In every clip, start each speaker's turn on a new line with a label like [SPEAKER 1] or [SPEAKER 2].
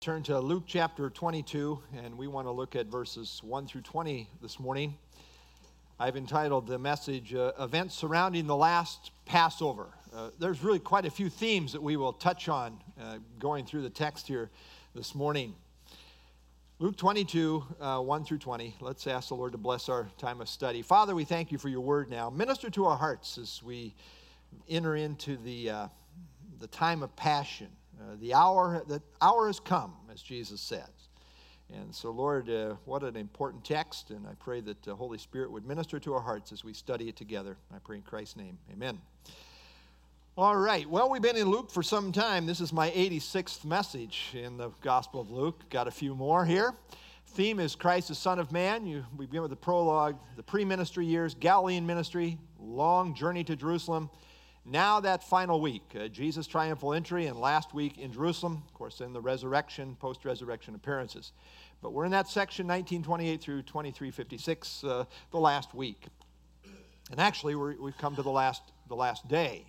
[SPEAKER 1] turn to Luke chapter 22, and we want to look at verses 1 through 20 this morning. I've entitled the message, Events Surrounding the Last Passover. There's really quite a few themes that we will touch on going through the text here this morning. Luke 22, 1 through 20. Let's ask the Lord to bless our time of study. Father, we thank you for your word now. Minister to our hearts as we enter into the time of passion. The hour has come, as Jesus says. And so, Lord, what an important text, and I pray that the Holy Spirit would minister to our hearts as we study it together. I pray in Christ's name, amen. All right, well, we've been in Luke for some time. This is my 86th message in the Gospel of Luke. Got a few more here. Theme is Christ, the Son of Man. We begin with the prologue, the pre-ministry years, Galilean ministry, long journey to Jerusalem. Now that final week, Jesus' triumphal entry, and last week in Jerusalem, of course, then the resurrection, post-resurrection appearances. But we're in that section, 1928 through 2356, the last week. And actually, we've come to the last day.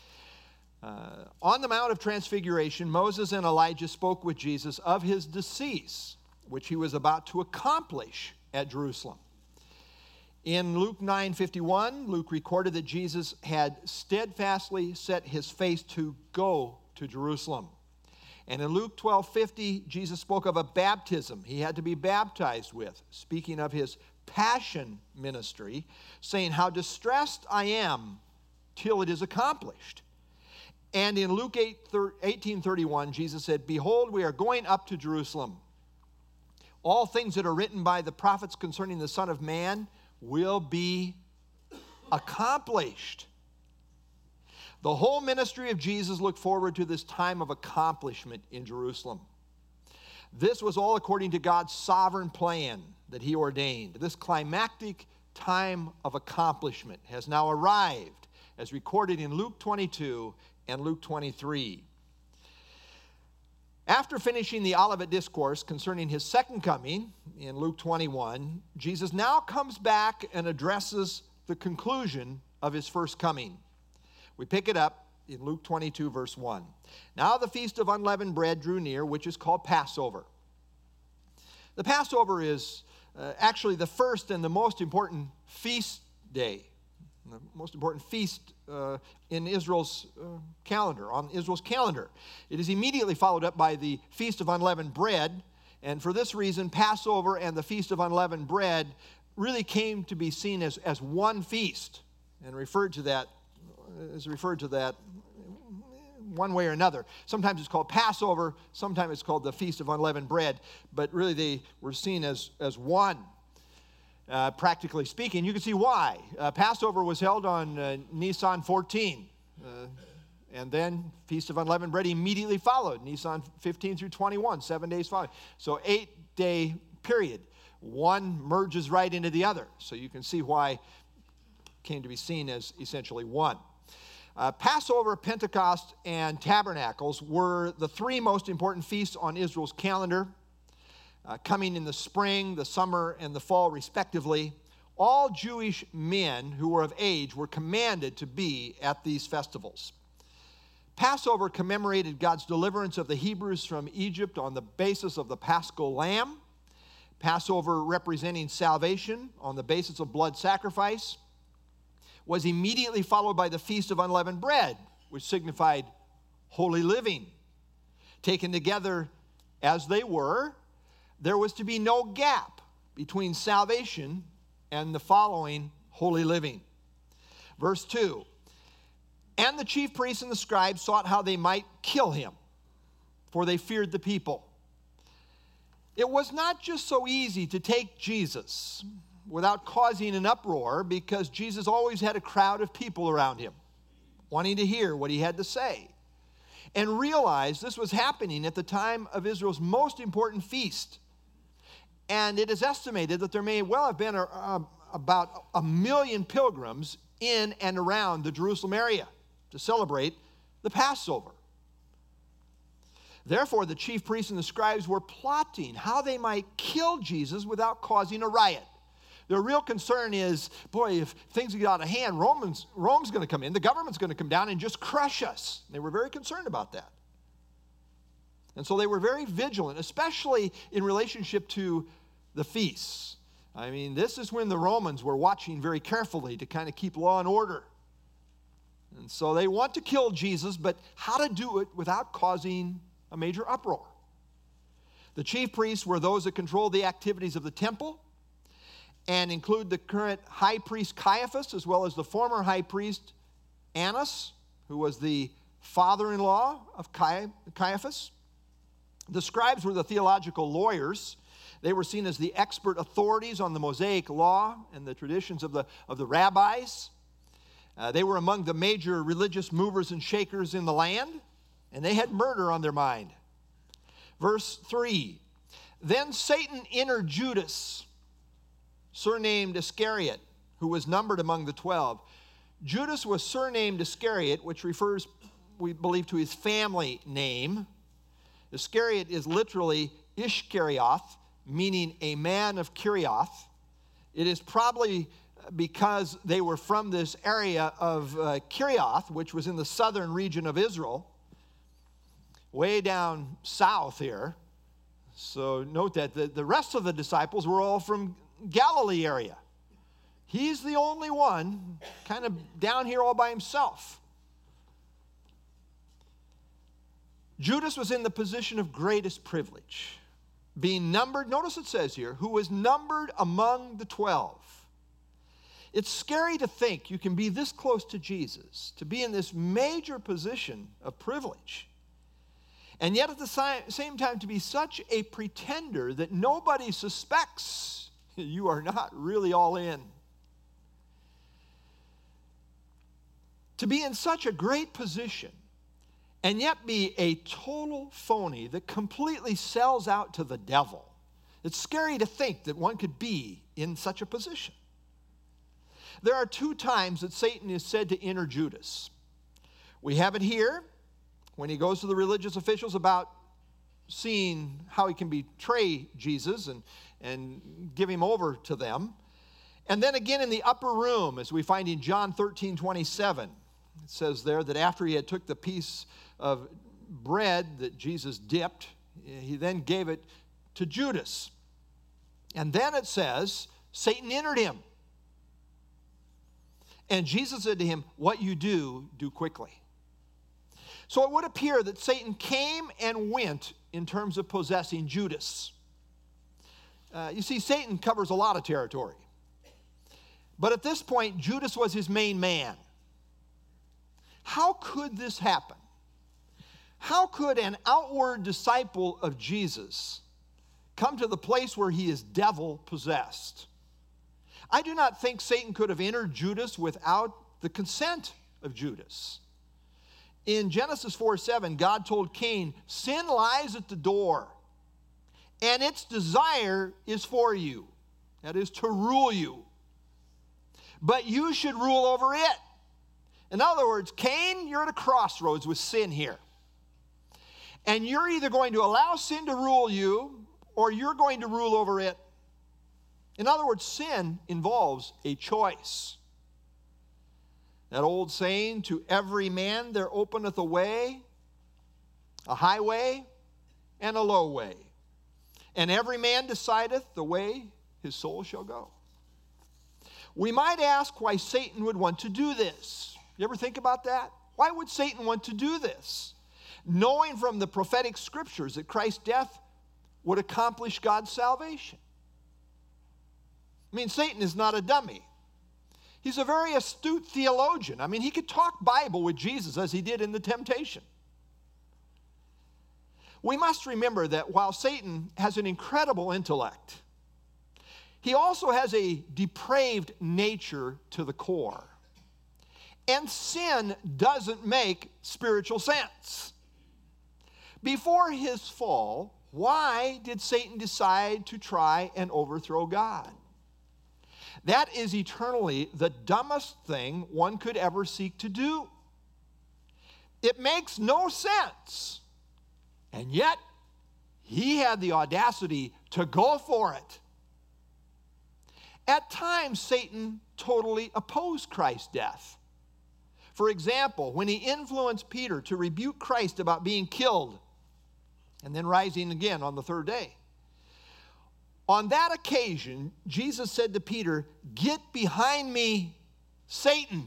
[SPEAKER 1] On the Mount of Transfiguration, Moses and Elijah spoke with Jesus of his decease, which he was about to accomplish at Jerusalem. In Luke 9:51, Luke recorded that Jesus had steadfastly set his face to go to Jerusalem. And in Luke 12:50, Jesus spoke of a baptism he had to be baptized with, speaking of his passion ministry, saying, "How distressed I am till it is accomplished." And in Luke 18:31, Jesus said, "Behold, we are going up to Jerusalem. All things that are written by the prophets concerning the Son of Man will be accomplished." The whole ministry of Jesus looked forward to this time of accomplishment in Jerusalem. This was all according to God's sovereign plan that he ordained. This climactic time of accomplishment has now arrived, as recorded in Luke 22 and Luke 23. After finishing the Olivet Discourse concerning his second coming in Luke 21, Jesus now comes back and addresses the conclusion of his first coming. We pick it up in Luke 22, verse 1. Now the feast of unleavened bread drew near, which is called Passover. The Passover is actually the first and the most important feast day, the most important feast in Israel's calendar, on Israel's calendar. It is immediately followed up by the Feast of Unleavened Bread, and for this reason, Passover and the Feast of Unleavened Bread really came to be seen as one feast, and referred to that one way or another. Sometimes it's called Passover, sometimes it's called the Feast of Unleavened Bread, but really they were seen as one. Practically speaking, you can see why. Passover was held on Nisan 14, and then Feast of Unleavened Bread immediately followed, Nisan 15 through 21, 7 days following. So 8-day period. One merges right into the other. So you can see why it came to be seen as essentially one. Passover, Pentecost, and Tabernacles were the three most important feasts on Israel's calendar. Coming in the spring, the summer, and the fall, respectively. All Jewish men who were of age were commanded to be at these festivals. Passover commemorated God's deliverance of the Hebrews from Egypt on the basis of the Paschal lamb. Passover, representing salvation on the basis of blood sacrifice, was immediately followed by the Feast of Unleavened Bread, which signified holy living. Taken together as they were, there was to be no gap between salvation and the following holy living. Verse 2, and the chief priests and the scribes sought how they might kill him, for they feared the people. It was not just so easy to take Jesus without causing an uproar, because Jesus always had a crowd of people around him wanting to hear what he had to say. And realize this was happening at the time of Israel's most important feast. And it is estimated that there may well have been about 1 million pilgrims in and around the Jerusalem area to celebrate the Passover. Therefore, the chief priests and the scribes were plotting how they might kill Jesus without causing a riot. Their real concern is, boy, if things get out of hand, Rome's going to come in, the government's going to come down and just crush us. They were very concerned about that. And so they were very vigilant, especially in relationship to the feasts. I mean, this is when the Romans were watching very carefully to kind of keep law and order. And so they want to kill Jesus, but how to do it without causing a major uproar. The chief priests were those that controlled the activities of the temple and include the current high priest Caiaphas, as well as the former high priest Annas, who was the father-in-law of Caiaphas. The scribes were the theological lawyers. They were seen as the expert authorities on the Mosaic law and the traditions of the rabbis. They were among the major religious movers and shakers in the land, and they had murder on their mind. Verse 3, then Satan entered Judas, surnamed Iscariot, who was numbered among the 12. Judas was surnamed Iscariot, which refers, we believe, to his family name. Iscariot is literally Ishkarioth, meaning a man of Kerioth. It is probably because they were from this area of Kerioth, which was in the southern region of Israel, way down south here. So note that the rest of the disciples were all from Galilee area. He's the only one kind of down here all by himself. Judas was in the position of greatest privilege, being numbered, notice it says here, who was numbered among the 12. It's scary to think you can be this close to Jesus, to be in this major position of privilege, and yet at the same time to be such a pretender that nobody suspects you are not really all in. To be in such a great position and yet be a total phony that completely sells out to the devil. It's scary to think that one could be in such a position. There are 2 times that Satan is said to enter Judas. We have it here when he goes to the religious officials about seeing how he can betray Jesus and give him over to them. And then again in the upper room, as we find in John 13:27. It says there that after he had took the piece of bread that Jesus dipped, he then gave it to Judas. And then it says, Satan entered him. And Jesus said to him, what you do, do quickly. So it would appear that Satan came and went in terms of possessing Judas. You see, Satan covers a lot of territory. But at this point, Judas was his main man. How could this happen? How could an outward disciple of Jesus come to the place where he is devil-possessed? I do not think Satan could have entered Judas without the consent of Judas. In Genesis 4:7, God told Cain, sin lies at the door, and its desire is for you. That is, to rule you. But you should rule over it. In other words, Cain, you're at a crossroads with sin here. And you're either going to allow sin to rule you, or you're going to rule over it. In other words, sin involves a choice. That old saying, to every man there openeth a way, a highway, and a low way. And every man decideth the way his soul shall go. We might ask why Satan would want to do this. You ever think about that? Why would Satan want to do this? Knowing from the prophetic scriptures that Christ's death would accomplish God's salvation. I mean, Satan is not a dummy. He's a very astute theologian. I mean, he could talk Bible with Jesus as he did in the temptation. We must remember that while Satan has an incredible intellect, he also has a depraved nature to the core. And sin doesn't make spiritual sense. Before his fall, why did Satan decide to try and overthrow God? That is eternally the dumbest thing one could ever seek to do. It makes no sense. And yet, he had the audacity to go for it. At times, Satan totally opposed Christ's death. For example, when he influenced Peter to rebuke Christ about being killed, and then rising again on the third day. On that occasion, Jesus said to Peter, "Get behind me, Satan."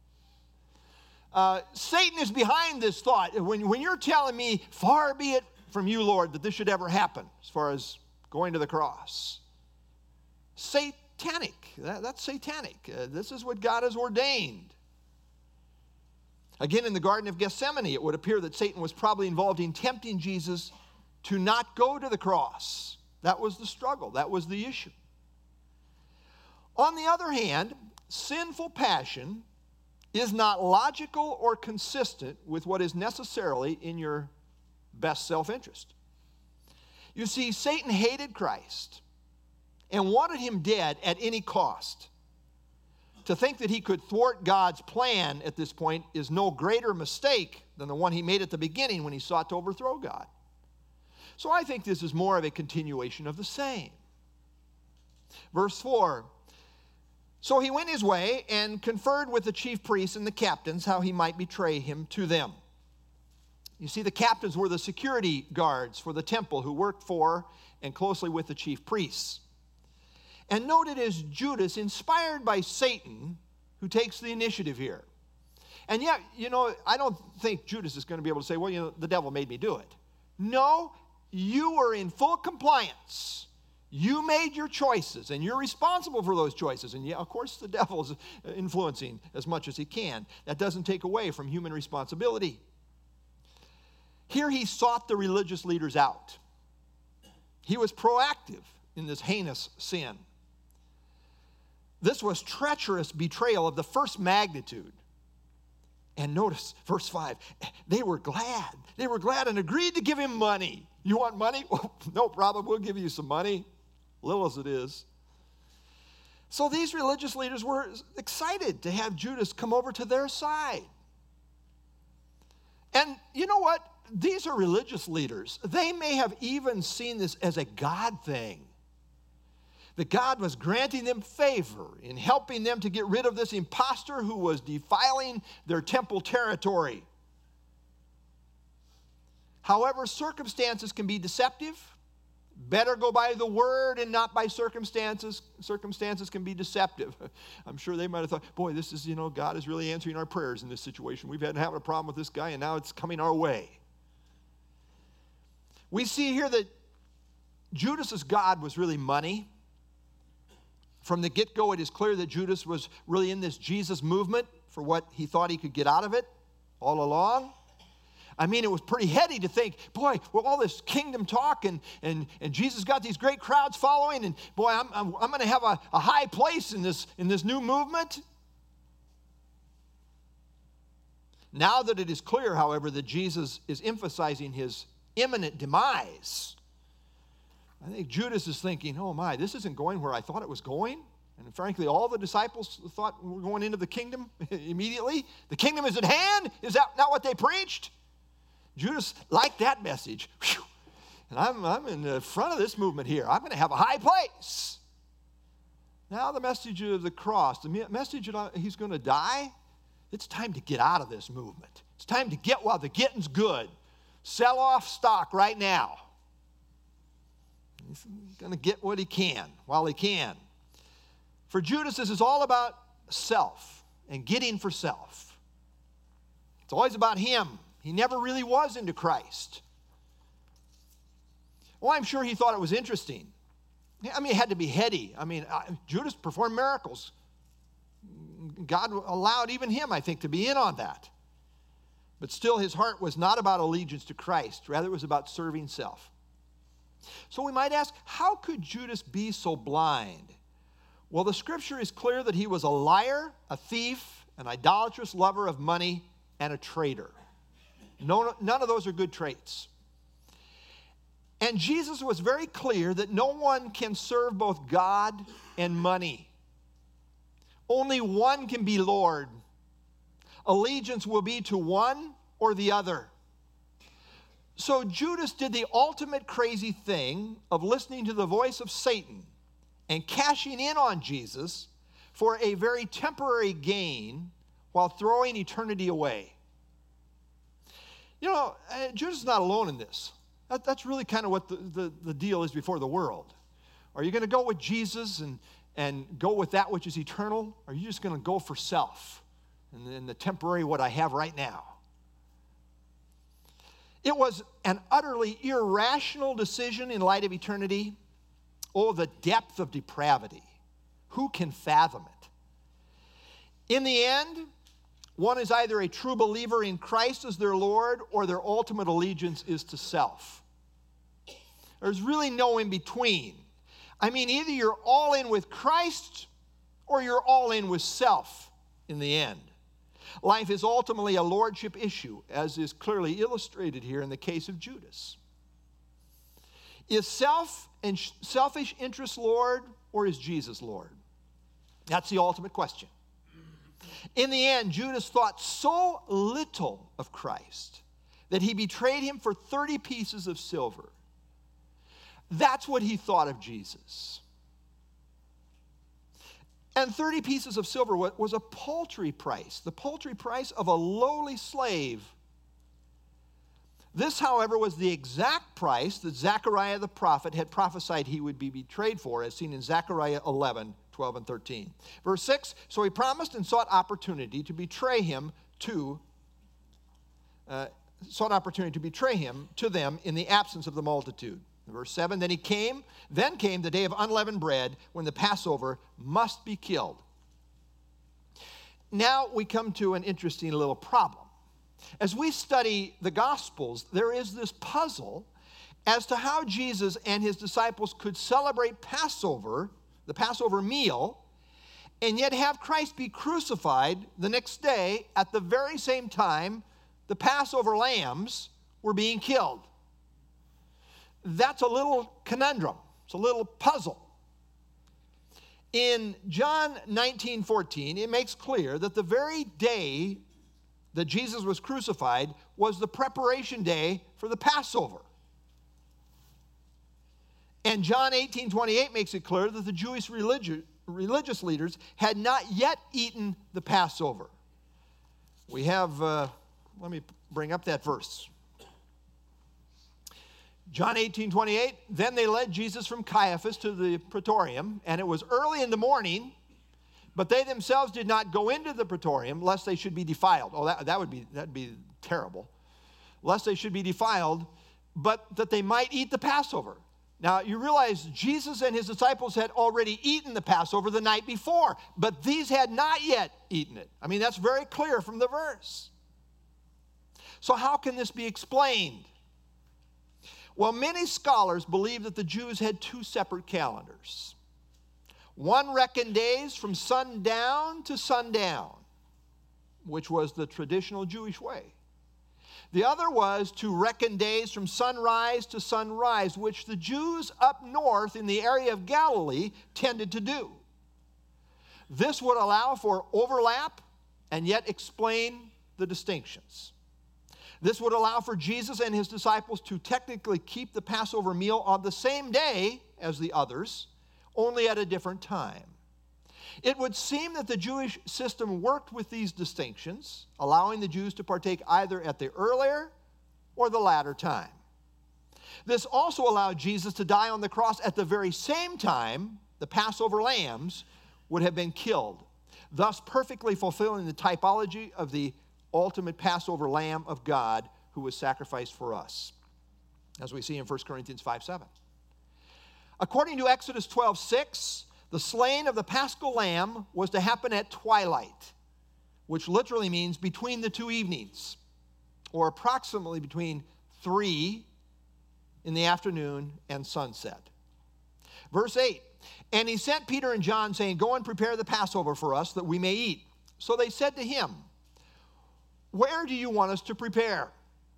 [SPEAKER 1] Satan is behind this thought. When you're telling me, "Far be it from you, Lord, that this should ever happen," as far as going to the cross. Satanic. That's satanic. This is what God has ordained. Again, in the Garden of Gethsemane, it would appear that Satan was probably involved in tempting Jesus to not go to the cross. That was the struggle. That was the issue. On the other hand, sinful passion is not logical or consistent with what is necessarily in your best self-interest. You see, Satan hated Christ and wanted him dead at any cost. To think that he could thwart God's plan at this point is no greater mistake than the one he made at the beginning when he sought to overthrow God. So I think this is more of a continuation of the same. Verse 4, "So he went his way and conferred with the chief priests and the captains how he might betray him to them." You see, the captains were the security guards for the temple who worked for and closely with the chief priests. And note it is Judas, inspired by Satan, who takes the initiative here. And yet, I don't think Judas is going to be able to say, "Well, the devil made me do it." No, you were in full compliance. You made your choices, and you're responsible for those choices. And yeah, of course, the devil's influencing as much as he can. That doesn't take away from human responsibility. Here he sought the religious leaders out. He was proactive in this heinous sin. This was treacherous betrayal of the first magnitude. And notice verse 5, they were glad. They were glad and agreed to give him money. You want money? Well, no problem, we'll give you some money, little as it is. So these religious leaders were excited to have Judas come over to their side. And you know what? These are religious leaders. They may have even seen this as a God thing. That God was granting them favor in helping them to get rid of this impostor who was defiling their temple territory. However, circumstances can be deceptive. Better go by the word and not by circumstances. Circumstances can be deceptive. I'm sure they might have thought, boy, this is, God is really answering our prayers in this situation. We've been having a problem with this guy, and now it's coming our way. We see here that Judas's God was really money. From the get-go, it is clear that Judas was really in this Jesus movement for what he thought he could get out of it all along. I mean, it was pretty heady to think, boy, well, all this kingdom talk and Jesus got these great crowds following, and boy, I'm going to have a high place in this new movement. Now that it is clear, however, that Jesus is emphasizing his imminent demise, I think Judas is thinking, oh my, this isn't going where I thought it was going. And frankly, all the disciples thought we're going into the kingdom immediately. The kingdom is at hand. Is that not what they preached? Judas liked that message. Whew. And I'm in the front of this movement here. I'm going to have a high place. Now the message of the cross, the message that he's going to die, it's time to get out of this movement. It's time to get while the getting's good. Sell off stock right now. He's going to get what he can while he can. For Judas, this is all about self and getting for self. It's always about him. He never really was into Christ. Well, I'm sure he thought it was interesting. I mean, it had to be heady. I mean, Judas performed miracles. God allowed even him, I think, to be in on that. But still, his heart was not about allegiance to Christ. Rather, it was about serving self. So we might ask, how could Judas be so blind? Well, the scripture is clear that he was a liar, a thief, an idolatrous lover of money, and a traitor. None of those are good traits. And Jesus was very clear that no one can serve both God and money. Only one can be Lord. Allegiance will be to one or the other. So Judas did the ultimate crazy thing of listening to the voice of Satan and cashing in on Jesus for a very temporary gain while throwing eternity away. Judas is not alone in this. That's really kind of what the deal is before the world. Are you going to go with Jesus and go with that which is eternal? Or are you just going to go for self and the temporary what I have right now? It was an utterly irrational decision in light of eternity. Oh, the depth of depravity. Who can fathom it? In the end, one is either a true believer in Christ as their Lord, or their ultimate allegiance is to self. There's really no in between. I mean, either you're all in with Christ, or you're all in with self in the end. Life is ultimately a lordship issue, as is clearly illustrated here in the case of Judas. Is self and selfish interest Lord, or is Jesus Lord? That's the ultimate question. In the end, Judas thought so little of Christ that he betrayed him for 30 pieces of silver. That's what he thought of Jesus. And 30 pieces of silver was a paltry price, the paltry price of a lowly slave. This, however, was the exact price that Zechariah the prophet had prophesied he would be betrayed for, as seen in Zechariah 11, 12, and 13. Verse 6, so he promised and sought opportunity to betray him to them in the absence of the multitude. Verse 7, then came the day of unleavened bread, when the Passover must be killed. Now we come to an interesting little problem. As we study the Gospels, there is this puzzle as to how Jesus and his disciples could celebrate Passover, the Passover meal, and yet have Christ be crucified the next day at the very same time the Passover lambs were being killed. That's a little conundrum. It's a little puzzle. In John 19:14, it makes clear that the very day that Jesus was crucified was the preparation day for the Passover. And John 18:28 makes it clear that the Jewish religious leaders had not yet eaten the Passover. We have, let me bring up that verse. John 18:28, then they led Jesus from Caiaphas to the praetorium, and it was early in the morning, but they themselves did not go into the praetorium, lest they should be defiled. Oh, that'd be terrible. Lest they should be defiled, but that they might eat the Passover. Now, you realize Jesus and his disciples had already eaten the Passover the night before, but these had not yet eaten it. I mean, that's very clear from the verse. So how can this be explained? Well, many scholars believe that the Jews had two separate calendars. One reckoned days from sundown to sundown, which was the traditional Jewish way. The other was to reckon days from sunrise to sunrise, which the Jews up north in the area of Galilee tended to do. This would allow for overlap and yet explain the distinctions. This would allow for Jesus and his disciples to technically keep the Passover meal on the same day as the others, only at a different time. It would seem that the Jewish system worked with these distinctions, allowing the Jews to partake either at the earlier or the latter time. This also allowed Jesus to die on the cross at the very same time the Passover lambs would have been killed, thus perfectly fulfilling the typology of the ultimate Passover Lamb of God who was sacrificed for us, as we see in 1 Corinthians 5:7. According to Exodus 12:6, the slaying of the Paschal lamb was to happen at twilight, which literally means between the two evenings, or approximately between 3 in the afternoon and sunset. Verse 8, and he sent Peter and John, saying, go and prepare the Passover for us, that we may eat. So they said to him, where do you want us to prepare?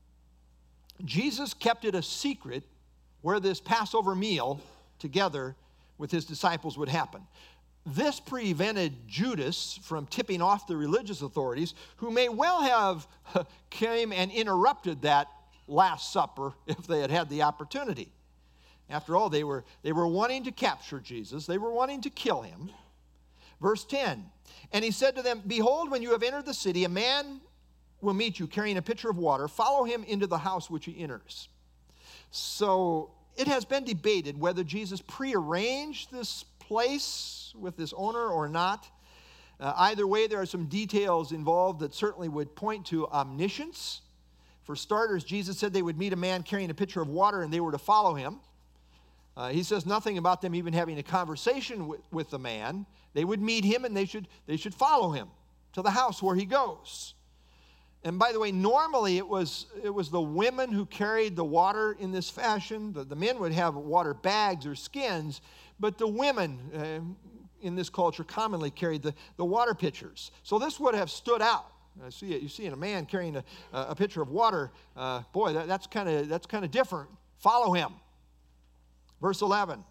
[SPEAKER 1] Jesus kept it a secret where this Passover meal together with his disciples would happen. This prevented Judas from tipping off the religious authorities, who may well have came and interrupted that Last Supper if they had had the opportunity. After all, they were wanting to capture Jesus. They were wanting to kill him. Verse 10, and he said to them, behold, when you have entered the city, a man will meet you carrying a pitcher of water. Follow him into the house which he enters. So it has been debated whether Jesus prearranged this place with this owner or not. Either way, there are some details involved that certainly would point to omniscience. For starters, Jesus said they would meet a man carrying a pitcher of water and they were to follow him. He says nothing about them even having a conversation with the man. They would meet him and they should follow him to the house where he goes. And by the way, normally it was the women who carried the water in this fashion. The men would have water bags or skins, but the women in this culture commonly carried the water pitchers. So this would have stood out. You see a man carrying a pitcher of water. Boy, that's kind of different. Follow him. Verse 11.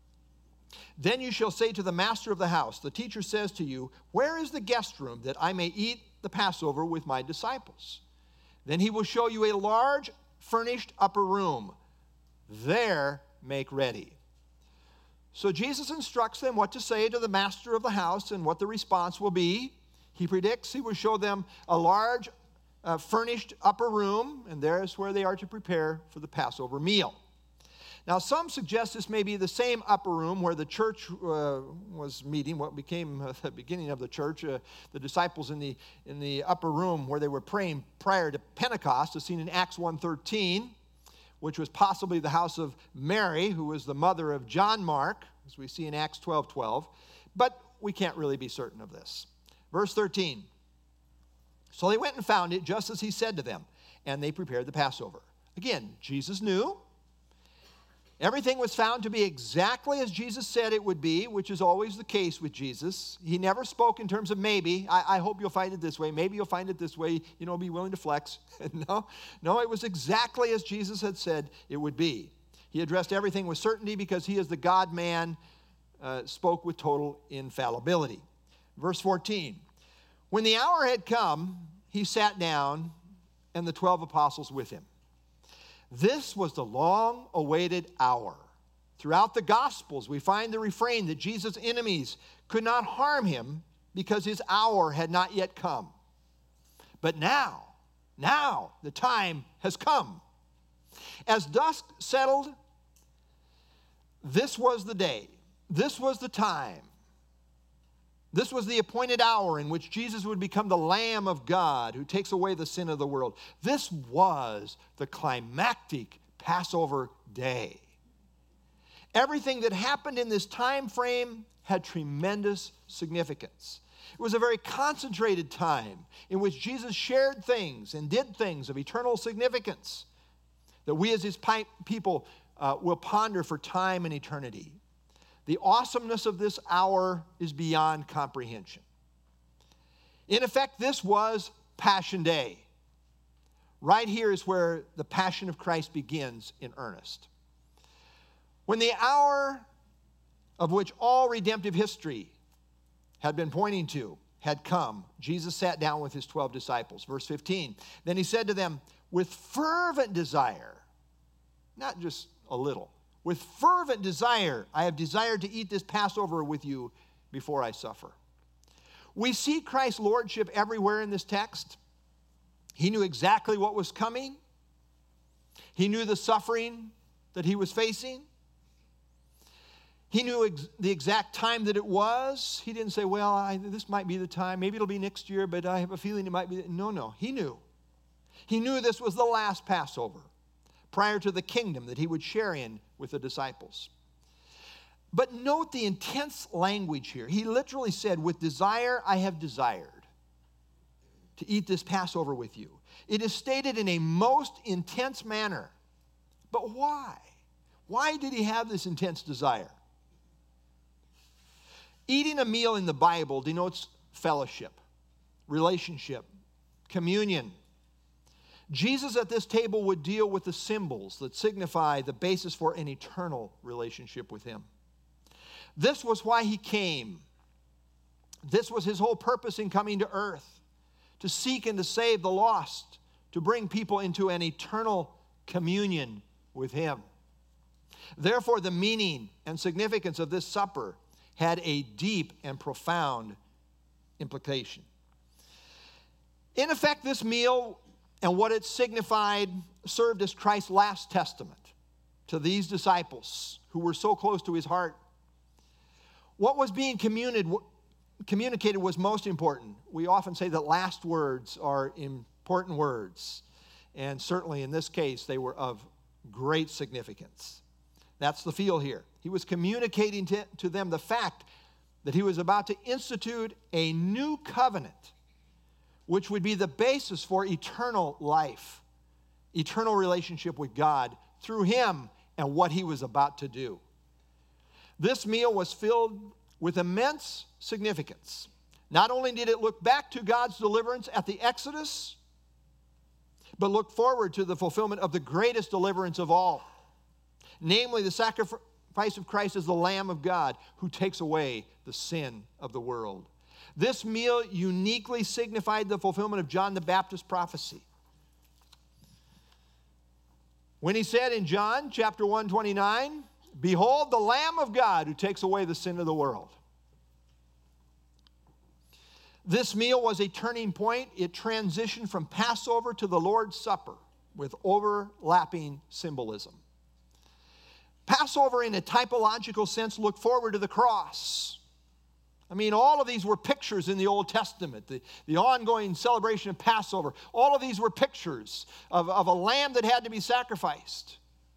[SPEAKER 1] Then you shall say to the master of the house, the teacher says to you, where is the guest room that I may eat the Passover with my disciples? Then he will show you a large furnished upper room. There make ready. So Jesus instructs them what to say to the master of the house and what the response will be. He predicts he will show them a large furnished upper room, and there's where they are to prepare for the Passover meal. Now, some suggest this may be the same upper room where the church was meeting, what became the beginning of the church. The disciples in the upper room where they were praying prior to Pentecost, as seen in Acts 1:13, which was possibly the house of Mary, who was the mother of John Mark, as we see in Acts 12:12. But we can't really be certain of this. Verse 13. So they went and found it just as he said to them, and they prepared the Passover. Again, Jesus knew. Everything was found to be exactly as Jesus said it would be, which is always the case with Jesus. He never spoke in terms of maybe. I hope you'll find it this way. Maybe you'll find it this way. Be willing to flex. No, it was exactly as Jesus had said it would be. He addressed everything with certainty because he is the God-man, spoke with total infallibility. Verse 14. When the hour had come, he sat down and the 12 apostles with him. This was the long-awaited hour. Throughout the Gospels, we find the refrain that Jesus' enemies could not harm him because his hour had not yet come. But now the time has come. As dusk settled, this was the day. This was the time. This was the appointed hour in which Jesus would become the Lamb of God who takes away the sin of the world. This was the climactic Passover day. Everything that happened in this time frame had tremendous significance. It was a very concentrated time in which Jesus shared things and did things of eternal significance that we as his people will ponder for time and eternity. The awesomeness of this hour is beyond comprehension. In effect, this was Passion Day. Right here is where the Passion of Christ begins in earnest. When the hour of which all redemptive history had been pointing to had come, Jesus sat down with his 12 disciples. Verse 15, then he said to them, with fervent desire, not just a little, with fervent desire, I have desired to eat this Passover with you before I suffer. We see Christ's lordship everywhere in this text. He knew exactly what was coming. He knew the suffering that he was facing. He knew the exact time that it was. He didn't say, well, this might be the time. Maybe it'll be next year, but I have a feeling it might be. No, he knew. He knew this was the last Passover prior to the kingdom that he would share in with the disciples. But note the intense language here. He literally said, with desire I have desired to eat this Passover with you. It is stated in a most intense manner. But why? Why did he have this intense desire? Eating a meal in the Bible denotes fellowship, relationship, communion. Jesus at this table would deal with the symbols that signify the basis for an eternal relationship with him. This was why he came. This was his whole purpose in coming to earth, to seek and to save the lost, to bring people into an eternal communion with him. Therefore, the meaning and significance of this supper had a deep and profound implication. In effect, this meal and what it signified served as Christ's last testament. to these disciples who were so close to his heart. What was being communicated was most important. We often say that last words are important words. And certainly in this case, they were of great significance. That's the feel here. He was communicating to them the fact that he was about to institute a new covenant, which would be the basis for eternal life, eternal relationship with God through him and what he was about to do. This meal was filled with immense significance. Not only did it look back to God's deliverance at the Exodus, but look forward to the fulfillment of the greatest deliverance of all, namely the sacrifice of Christ as the Lamb of God who takes away the sin of the world. This meal uniquely signified the fulfillment of John the Baptist's prophecy. When he said in John chapter 1:29, "Behold the Lamb of God who takes away the sin of the world." This meal was a turning point. It transitioned from Passover to the Lord's Supper with overlapping symbolism. Passover, in a typological sense, looked forward to the cross. I mean, all of these were pictures in the Old Testament, the ongoing celebration of Passover. All of these were pictures of a lamb that had to be sacrificed.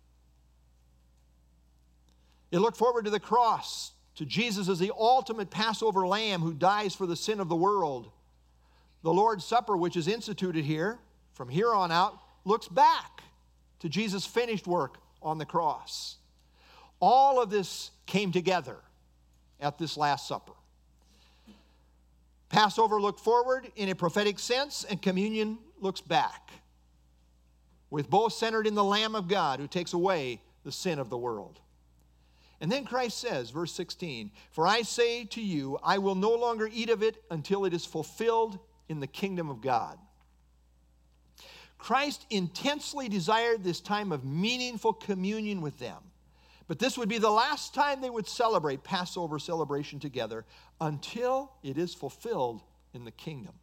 [SPEAKER 1] It looked forward to the cross, to Jesus as the ultimate Passover lamb who dies for the sin of the world. The Lord's Supper, which is instituted here, from here on out, looks back to Jesus' finished work on the cross. All of this came together at this Last Supper. Passover looked forward in a prophetic sense, and communion looks back, with both centered in the Lamb of God who takes away the sin of the world. And then Christ says, verse 16, "For I say to you, I will no longer eat of it until it is fulfilled in the kingdom of God." Christ intensely desired this time of meaningful communion with them. But this would be the last time they would celebrate Passover celebration together until it is fulfilled in the kingdom.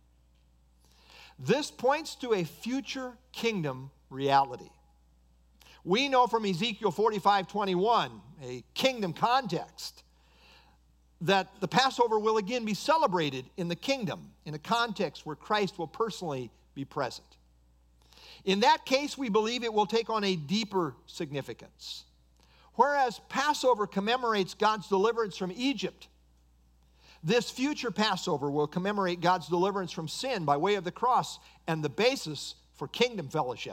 [SPEAKER 1] This points to a future kingdom reality. We know from Ezekiel 45:21, a kingdom context, that the Passover will again be celebrated in the kingdom, in a context where Christ will personally be present. In that case, we believe it will take on a deeper significance. Whereas Passover commemorates God's deliverance from Egypt, this future Passover will commemorate God's deliverance from sin by way of the cross and the basis for kingdom fellowship.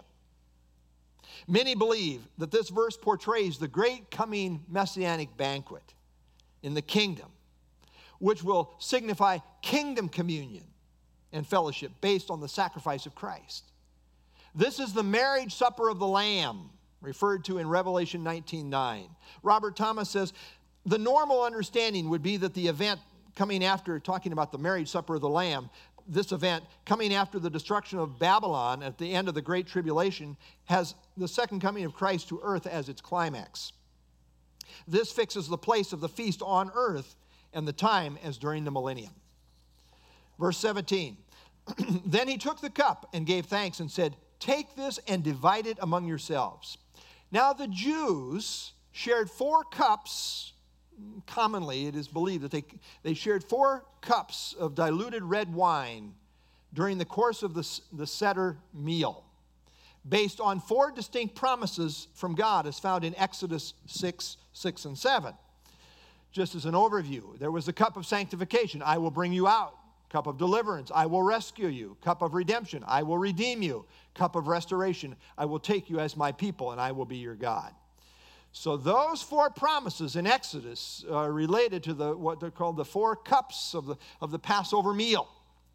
[SPEAKER 1] Many believe that this verse portrays the great coming messianic banquet in the kingdom, which will signify kingdom communion and fellowship based on the sacrifice of Christ. This is the marriage supper of the Lamb, referred to in Revelation 19:9. Robert Thomas says, the normal understanding would be that the event coming after, talking about the marriage supper of the Lamb, this event coming after the destruction of Babylon at the end of the Great Tribulation has the second coming of Christ to earth as its climax. This fixes the place of the feast on earth and the time as during the millennium. Verse 17, "Then he took the cup and gave thanks and said, 'Take this and divide it among yourselves.' Now the Jews shared 4 cups. Commonly, it is believed that they shared 4 cups of diluted red wine during the course of the Seder meal, based on 4 distinct promises from God as found in Exodus 6, 6, and 7. Just as an overview, there was the cup of sanctification. I will bring you out. Cup of deliverance. I will rescue you. Cup of redemption. I will redeem you. Cup of restoration. I will take you as my people, and I will be your God. So those 4 promises in Exodus are related to what they're called the 4 cups of the Passover meal.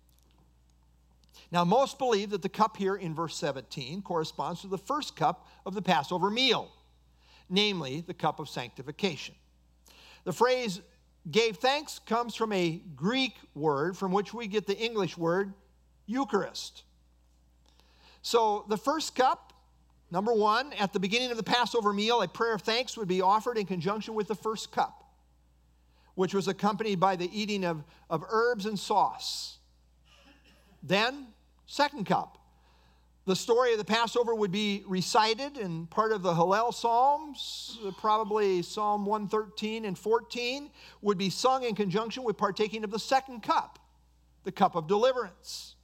[SPEAKER 1] Now, most believe that the cup here in verse 17 corresponds to the first cup of the Passover meal, namely the cup of sanctification. The phrase "gave thanks" comes from a Greek word from which we get the English word Eucharist. So the first cup, number 1, at the beginning of the Passover meal, a prayer of thanks would be offered in conjunction with the first cup, which was accompanied by the eating of herbs and sauce. Then, second cup, The story of the Passover would be recited in part of the Hallel Psalms, probably Psalm 113 and 14, would be sung in conjunction with partaking of the second cup, the cup of deliverance.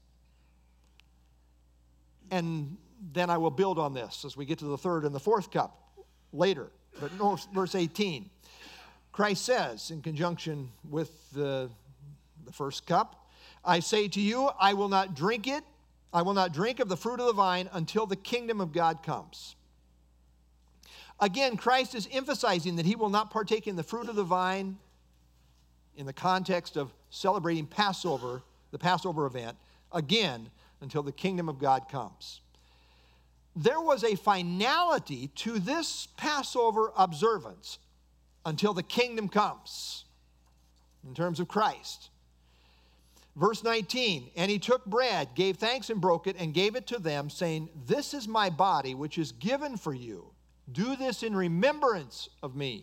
[SPEAKER 1] And then I will build on this as we get to the third and the fourth cup later. But no, verse 18. Christ says, in conjunction with the first cup, I say to you, I will not drink of the fruit of the vine until the kingdom of God comes. Again, Christ is emphasizing that he will not partake in the fruit of the vine in the context of celebrating Passover, the Passover event, again, until the kingdom of God comes. There was a finality to this Passover observance until the kingdom comes, in terms of Christ. Verse 19, and he took bread, gave thanks and broke it, and gave it to them, saying, this is my body, which is given for you. Do this in remembrance of me.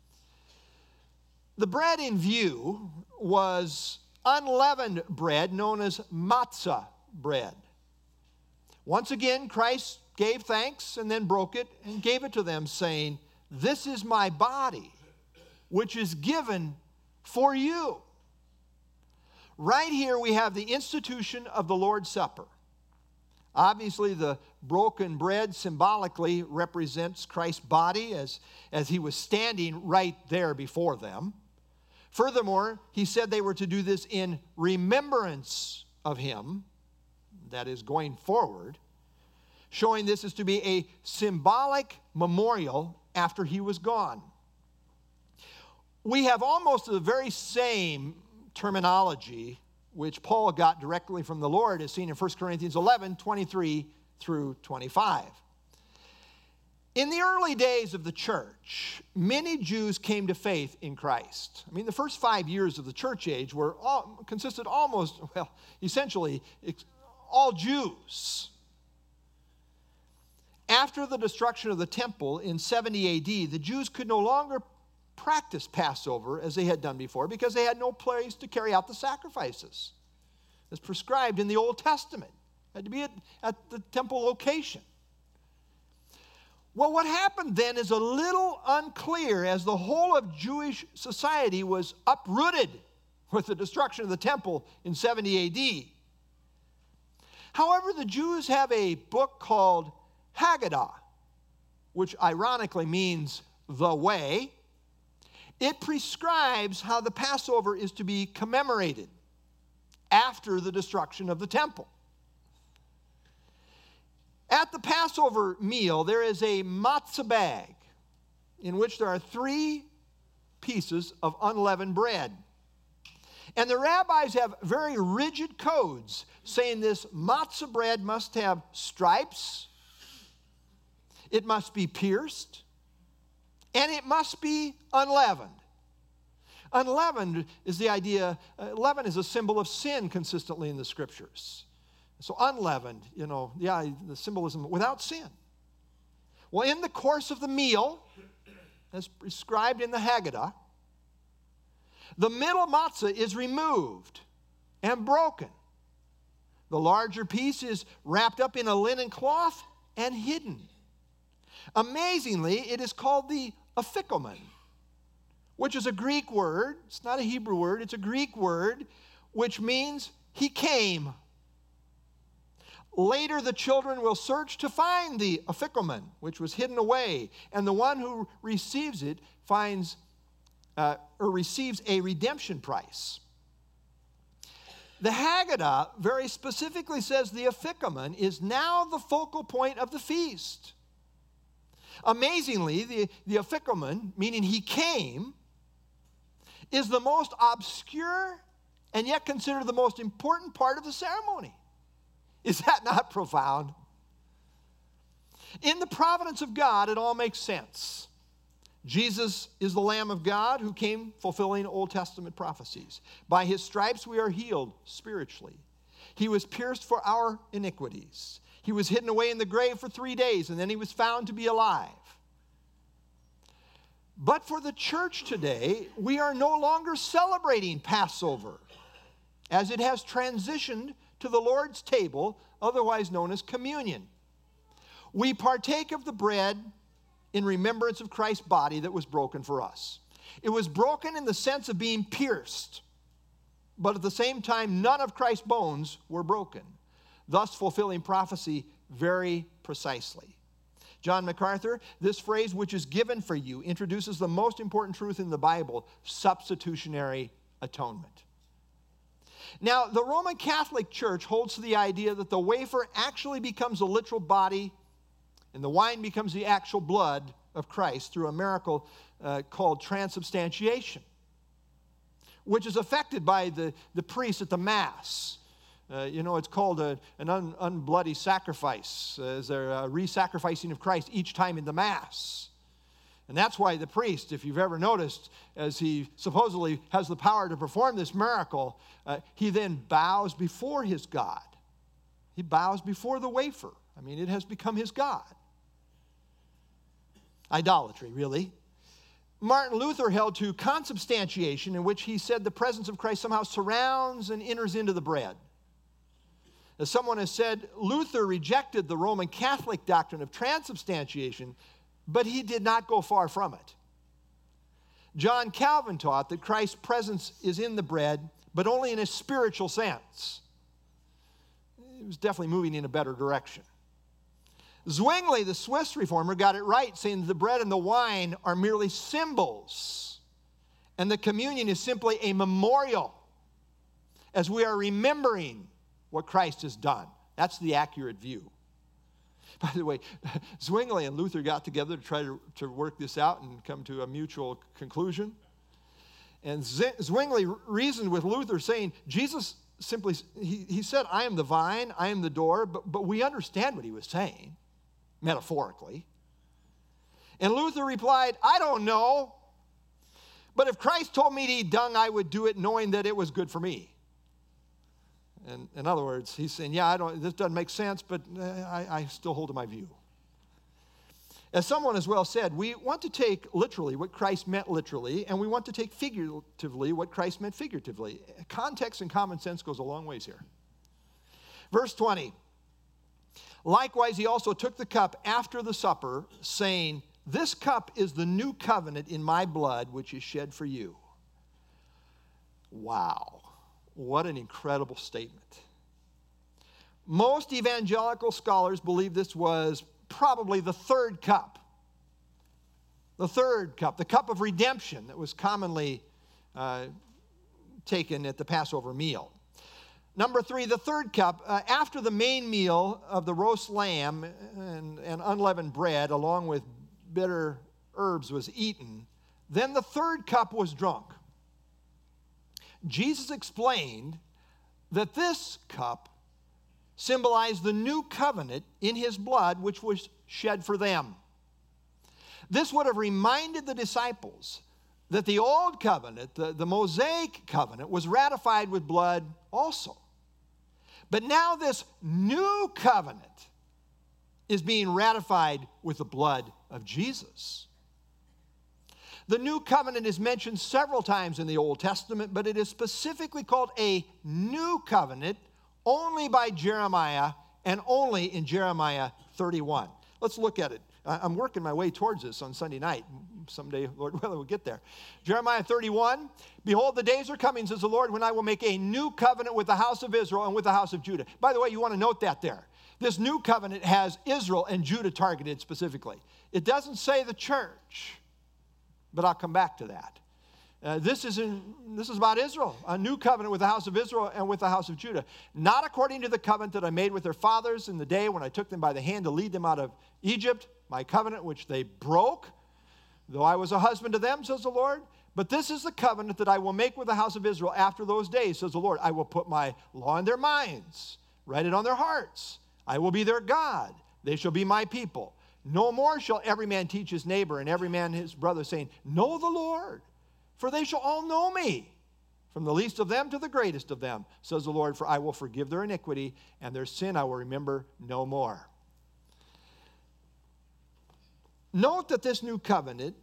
[SPEAKER 1] The bread in view was unleavened bread known as matzah bread. Once again, Christ gave thanks and then broke it and gave it to them, saying, this is my body, which is given for you. Right here we have the institution of the Lord's Supper. Obviously, the broken bread symbolically represents Christ's body as he was standing right there before them. Furthermore, he said they were to do this in remembrance of him, that is, going forward, showing this is to be a symbolic memorial after he was gone. We have almost the very same terminology which Paul got directly from the Lord, as seen in 1 Corinthians 11, 23 through 25. In the early days of the church, many Jews came to faith in Christ. I mean, the first 5 years of the church age consisted essentially all Jews. After the destruction of the temple in 70 AD, the Jews could no longer practice Passover as they had done before because they had no place to carry out the sacrifices as prescribed in the Old Testament. It had to be at the temple location. Well, what happened then is a little unclear as the whole of Jewish society was uprooted with the destruction of the temple in 70 AD. However, the Jews have a book called Haggadah, which ironically means the way. It prescribes how the Passover is to be commemorated after the destruction of the temple. At the Passover meal, there is a matzah bag in which there are 3 pieces of unleavened bread. And the rabbis have very rigid codes saying this matzah bread must have stripes, it must be pierced, and it must be unleavened. Unleavened is the idea, leaven is a symbol of sin consistently in the scriptures. So unleavened, the symbolism without sin. Well, in the course of the meal, as prescribed in the Haggadah, the middle matzah is removed and broken. The larger piece is wrapped up in a linen cloth and hidden. Amazingly, it is called the afikomen, which is a Greek word. It's not a Hebrew word. It's a Greek word, which means he came. Later, the children will search to find the afikomen, which was hidden away, and the one who receives it receives a redemption price. The Haggadah very specifically says the afikomen is now the focal point of the feast. Amazingly, the afikomen, meaning he came, is the most obscure and yet considered the most important part of the ceremony. Is that not profound? In the providence of God, it all makes sense. Jesus is the Lamb of God who came fulfilling Old Testament prophecies. By his stripes we are healed spiritually. He was pierced for our iniquities. He was hidden away in the grave for 3 days, and then he was found to be alive. But for the church today, we are no longer celebrating Passover, as it has transitioned to the Lord's table, otherwise known as communion. We partake of the bread in remembrance of Christ's body that was broken for us. It was broken in the sense of being pierced, but at the same time, none of Christ's bones were broken, thus fulfilling prophecy very precisely. John MacArthur, this phrase, which is given for you, introduces the most important truth in the Bible, substitutionary atonement. Now, the Roman Catholic Church holds to the idea that the wafer actually becomes a literal body and the wine becomes the actual blood of Christ through a miracle called transubstantiation, which is effected by the priest at the Mass. It's called an unbloody sacrifice, as they're a re-sacrificing of Christ each time in the Mass. And that's why the priest, if you've ever noticed, as he supposedly has the power to perform this miracle, he then bows before his God. He bows before the wafer. I mean, it has become his God. Idolatry, really. Martin Luther held to consubstantiation, in which he said the presence of Christ somehow surrounds and enters into the bread. As someone has said, Luther rejected the Roman Catholic doctrine of transubstantiation, but he did not go far from it. John Calvin taught that Christ's presence is in the bread, but only in a spiritual sense. He was definitely moving in a better direction. Zwingli, the Swiss reformer, got it right, saying that the bread and the wine are merely symbols, and the communion is simply a memorial, as we are remembering what Christ has done. That's the accurate view. By the way, Zwingli and Luther got together to try to work this out and come to a mutual conclusion. And Zwingli reasoned with Luther, saying, Jesus simply, he said, I am the vine, I am the door, but we understand what he was saying, metaphorically. And Luther replied, I don't know, but if Christ told me to eat dung, I would do it knowing that it was good for me. And in other words, he's saying, this doesn't make sense, but I still hold to my view. As someone as well said, we want to take literally what Christ meant literally, and we want to take figuratively what Christ meant figuratively. Context and common sense goes a long ways here. Verse 20. Likewise, he also took the cup after the supper, saying, this cup is the new covenant in my blood, which is shed for you. Wow. What an incredible statement. Most evangelical scholars believe this was probably the third cup. The third cup, the cup of redemption that was commonly taken at the Passover meal. Number 3, the third cup, after the main meal of the roast lamb and unleavened bread, along with bitter herbs, was eaten, then the third cup was drunk. Jesus explained that this cup symbolized the new covenant in his blood, which was shed for them. This would have reminded the disciples that the old covenant, the Mosaic covenant, was ratified with blood also. But now this new covenant is being ratified with the blood of Jesus. The new covenant is mentioned several times in the Old Testament, but it is specifically called a new covenant only by Jeremiah and only in Jeremiah 31. Let's look at it. I'm working my way towards this on Sunday night. Someday, Lord willing, we'll get there. Jeremiah 31, behold, the days are coming, says the Lord, when I will make a new covenant with the house of Israel and with the house of Judah. By the way, you want to note that there. This new covenant has Israel and Judah targeted specifically. It doesn't say the church, but I'll come back to that. This is about Israel, a new covenant with the house of Israel and with the house of Judah. Not according to the covenant that I made with their fathers in the day when I took them by the hand to lead them out of Egypt, my covenant which they broke, though I was a husband to them, says the Lord. But this is the covenant that I will make with the house of Israel after those days, says the Lord. I will put my law in their minds, write it on their hearts. I will be their God. They shall be my people. No more shall every man teach his neighbor and every man his brother, saying, know the Lord, for they shall all know me, from the least of them to the greatest of them, says the Lord, for I will forgive their iniquity, and their sin I will remember no more. Note that this new covenant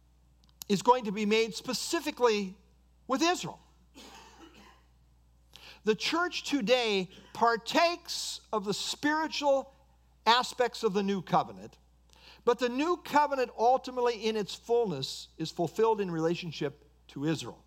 [SPEAKER 1] is going to be made specifically with Israel. The church today partakes of the spiritual aspects of the new covenant, but the new covenant ultimately in its fullness is fulfilled in relationship to Israel.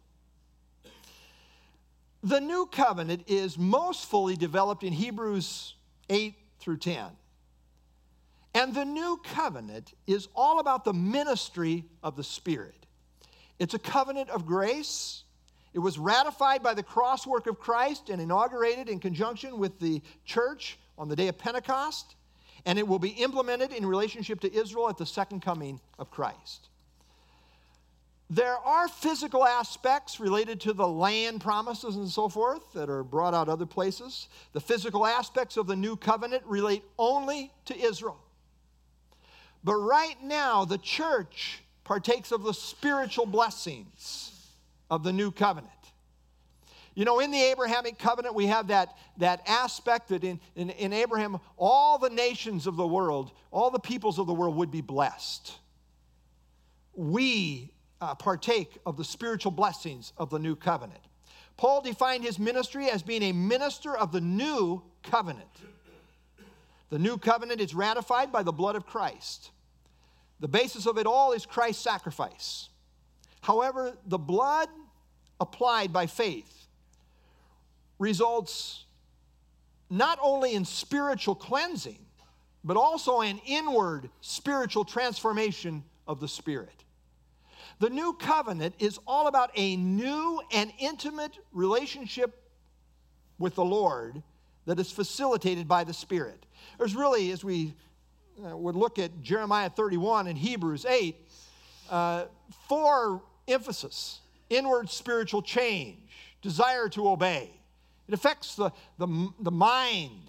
[SPEAKER 1] The new covenant is most fully developed in Hebrews 8 through 10. And the new covenant is all about the ministry of the Spirit. It's a covenant of grace. It was ratified by the cross work of Christ and inaugurated in conjunction with the church on the day of Pentecost. And it will be implemented in relationship to Israel at the second coming of Christ. There are physical aspects related to the land promises and so forth that are brought out other places. The physical aspects of the new covenant relate only to Israel. But right now, the church partakes of the spiritual blessings of the new covenant. You know, in the Abrahamic covenant, we have that aspect that in Abraham, all the nations of the world, all the peoples of the world would be blessed. We partake of the spiritual blessings of the new covenant. Paul defined his ministry as being a minister of the new covenant. The new covenant is ratified by the blood of Christ. The basis of it all is Christ's sacrifice. However, the blood applied by faith results not only in spiritual cleansing, but also an inward spiritual transformation of the spirit. The new covenant is all about a new and intimate relationship with the Lord that is facilitated by the Spirit. There's really, as we would look at Jeremiah 31 and Hebrews 8, 4 emphasis: inward spiritual change, desire to obey. It affects the mind,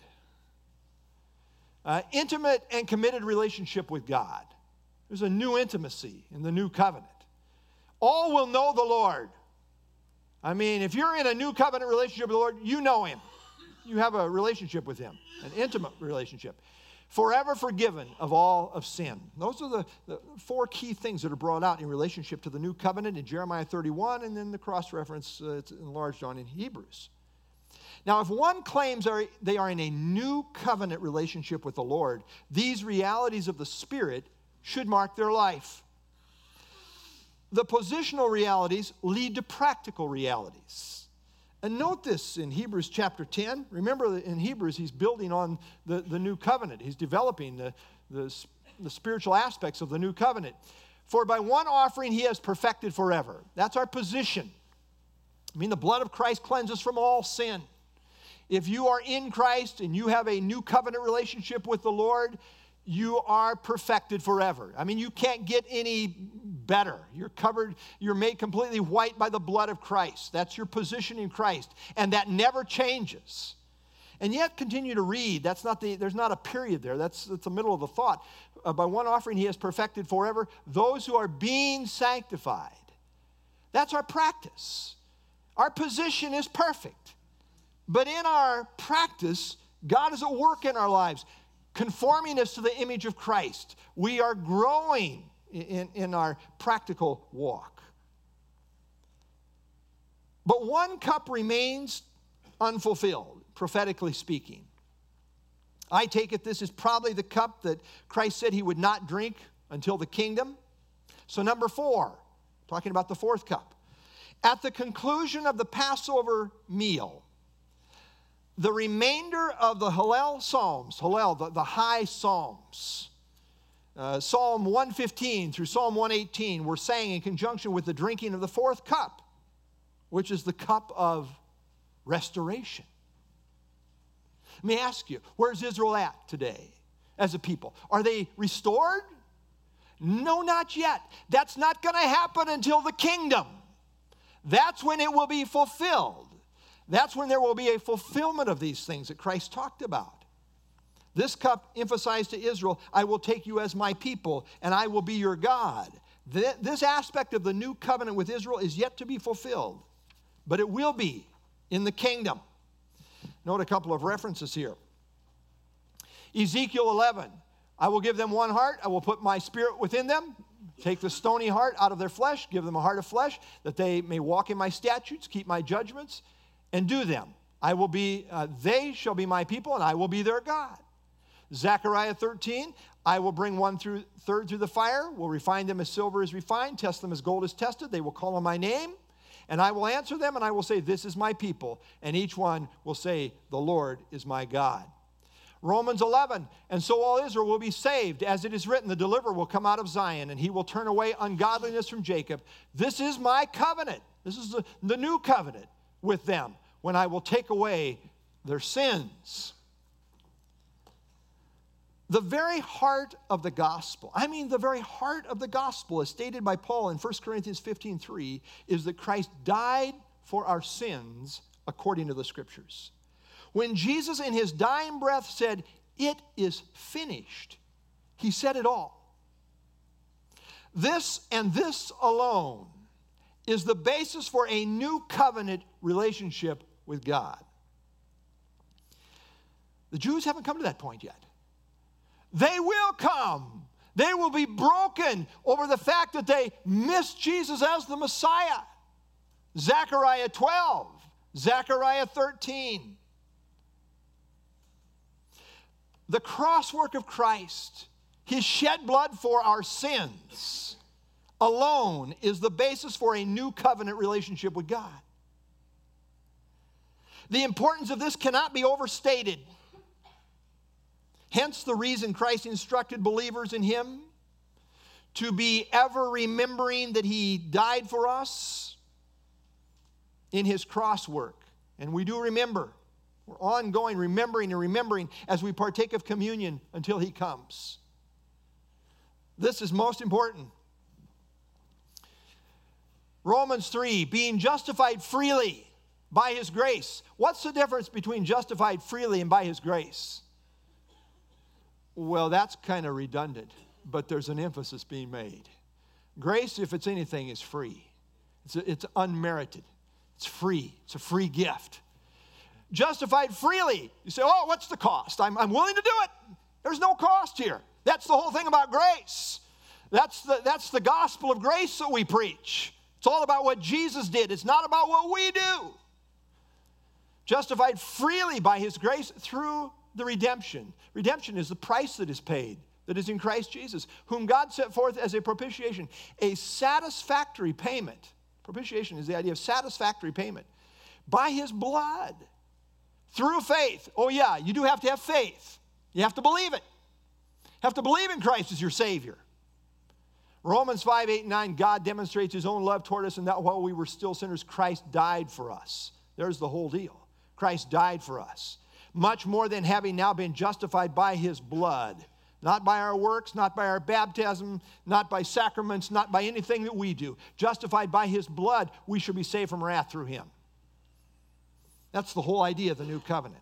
[SPEAKER 1] intimate and committed relationship with God. There's a new intimacy in the new covenant. All will know the Lord. I mean, if you're in a new covenant relationship with the Lord, you know Him. You have a relationship with Him, an intimate relationship. Forever forgiven of all of sin. Those are the 4 key things that are brought out in relationship to the new covenant in Jeremiah 31, and then the cross-reference it's enlarged on in Hebrews. Now, if one claims they are in a new covenant relationship with the Lord, these realities of the Spirit should mark their life. The positional realities lead to practical realities. And note this in Hebrews chapter 10. Remember that in Hebrews, he's building on the new covenant. He's developing the spiritual aspects of the new covenant. For by one offering he has perfected forever. That's our position. I mean, the blood of Christ cleanses from all sin. If you are in Christ and you have a new covenant relationship with the Lord, you are perfected forever. I mean, you can't get any better. You're covered, you're made completely white by the blood of Christ. That's your position in Christ. And that never changes. And yet continue to read. There's not a period there. That's the middle of the thought. By one offering he has perfected forever those who are being sanctified. That's our practice. Our position is perfect. But in our practice, God is at work in our lives, conforming us to the image of Christ. We are growing in our practical walk. But one cup remains unfulfilled, prophetically speaking. I take it this is probably the cup that Christ said he would not drink until the kingdom. So number 4, talking about the 4th cup. At the conclusion of the Passover meal, the remainder of the Hallel Psalms, the high Psalms, Psalm 115 through Psalm 118 were sang in conjunction with the drinking of the 4th cup, which is the cup of restoration. Let me ask you, where's Israel at today as a people? Are they restored? No, not yet. That's not going to happen until the kingdom. That's when it will be fulfilled. That's when there will be a fulfillment of these things that Christ talked about. This cup emphasized to Israel, I will take you as my people, and I will be your God. This aspect of the new covenant with Israel is yet to be fulfilled, but it will be in the kingdom. Note a couple of references here. Ezekiel 11, I will give them one heart, I will put my spirit within them, take the stony heart out of their flesh, give them a heart of flesh, that they may walk in my statutes, keep my judgments, and do them. They shall be my people, and I will be their God. Zechariah 13, I will bring 1/3 through the fire, will refine them as silver is refined, test them as gold is tested. They will call on my name, and I will answer them, and I will say, this is my people. And each one will say, the Lord is my God. Romans 11, and so all Israel will be saved. As it is written, the deliverer will come out of Zion, and he will turn away ungodliness from Jacob. This is my covenant. This is the new covenant with them, when I will take away their sins. The very heart of the gospel, the very heart of the gospel, as stated by Paul in 1 Corinthians 15:3, is that Christ died for our sins according to the Scriptures. When Jesus in his dying breath said, it is finished, he said it all. This and this alone is the basis for a new covenant relationship with God. The Jews haven't come to that point yet. They will come. They will be broken over the fact that they missed Jesus as the Messiah. Zechariah 12, Zechariah 13. The cross work of Christ, his shed blood for our sins, alone is the basis for a new covenant relationship with God. The importance of this cannot be overstated. Hence the reason Christ instructed believers in him to be ever remembering that he died for us in his cross work. And we do remember. We're ongoing remembering and remembering as we partake of communion until he comes. This is most important. Romans 3, being justified freely by his grace. What's the difference between justified freely and by his grace? Well, that's kind of redundant, but there's an emphasis being made. Grace, if it's anything, is free. It's unmerited. It's free. It's a free gift. Justified freely. You say, oh, what's the cost? I'm willing to do it. There's no cost here. That's the whole thing about grace. That's the gospel of grace that we preach. It's all about what Jesus did. It's not about what we do. Justified freely by his grace through the redemption. Redemption is the price that is paid, that is in Christ Jesus, whom God set forth as a propitiation, a satisfactory payment. Propitiation is the idea of satisfactory payment. By his blood, through faith. Oh yeah, you do have to have faith. You have to believe it. You have to believe in Christ as your Savior. Romans 5, 8, and 9, God demonstrates his own love toward us, and that while we were still sinners, Christ died for us. There's the whole deal. Christ died for us. Much more than having now been justified by his blood. Not by our works, not by our baptism, not by sacraments, not by anything that we do. Justified by his blood, we shall be saved from wrath through him. That's the whole idea of the new covenant.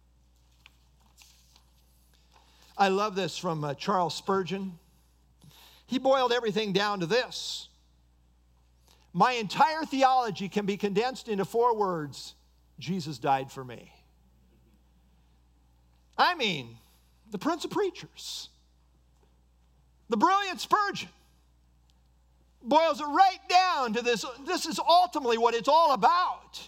[SPEAKER 1] I love this from Charles Spurgeon. He boiled everything down to this. My entire theology can be condensed into 4 words. Jesus died for me. The Prince of Preachers, the brilliant Spurgeon, boils it right down to this. This is ultimately what it's all about.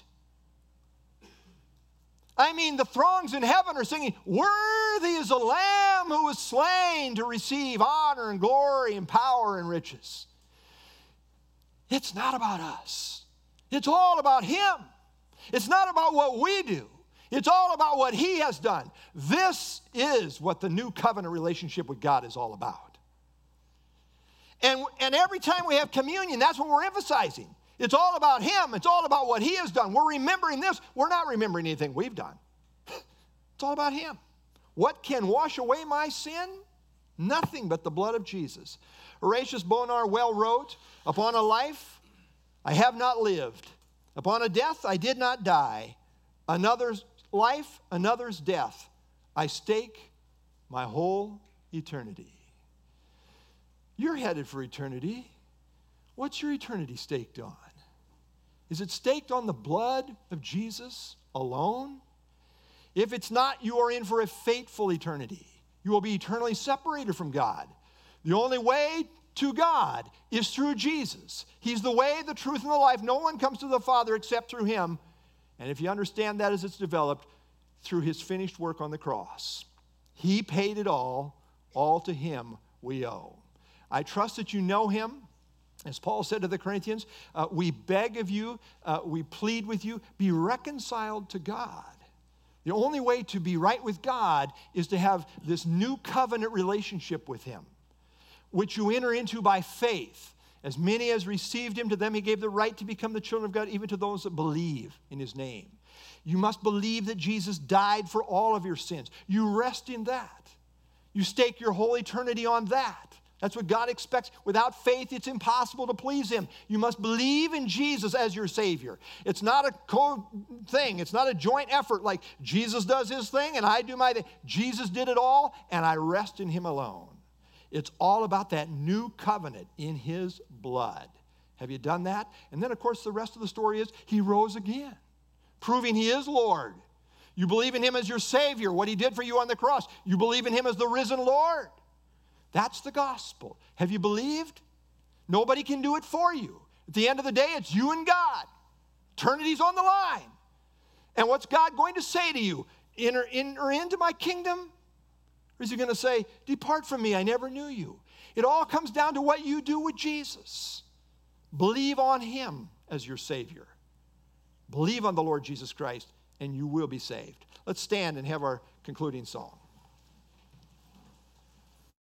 [SPEAKER 1] The throngs in heaven are singing, worthy is the Lamb who was slain to receive honor and glory and power and riches. It's not about us. It's all about him. It's not about what we do. It's all about what he has done. This is what the new covenant relationship with God is all about. And every time we have communion, that's what we're emphasizing. It's all about him. It's all about what he has done. We're remembering this. We're not remembering anything we've done. It's all about him. What can wash away my sin? Nothing but the blood of Jesus. Horatius Bonar well wrote, upon a life I have not lived. Upon a death I did not die. Another's life, another's death. I stake my whole eternity. You're headed for eternity. What's your eternity staked on? Is it staked on the blood of Jesus alone? If it's not, you are in for a fateful eternity. You will be eternally separated from God. The only way to God is through Jesus. He's the way, the truth, and the life. No one comes to the Father except through him. And if you understand that as it's developed, through his finished work on the cross. He paid it all to him we owe. I trust that you know him. As Paul said to the Corinthians, we beg of you, we plead with you, be reconciled to God. The only way to be right with God is to have this new covenant relationship with him, which you enter into by faith. As many as received him, to them he gave the right to become the children of God, even to those that believe in his name. You must believe that Jesus died for all of your sins. You rest in that. You stake your whole eternity on that. That's what God expects. Without faith, it's impossible to please him. You must believe in Jesus as your Savior. It's not a thing. It's not a joint effort like Jesus does his thing and I do my thing. Jesus did it all, and I rest in him alone. It's all about that new covenant in his blood. Have you done that? And then, of course, the rest of the story is he rose again, proving he is Lord. You believe in him as your Savior, what he did for you on the cross. You believe in him as the risen Lord. That's the gospel. Have you believed? Nobody can do it for you. At the end of the day, it's you and God. Eternity's on the line. And what's God going to say to you? Enter into my kingdom? Or is he going to say, depart from me, I never knew you? It all comes down to what you do with Jesus. Believe on him as your Savior. Believe on the Lord Jesus Christ, and you will be saved. Let's stand and have our concluding song.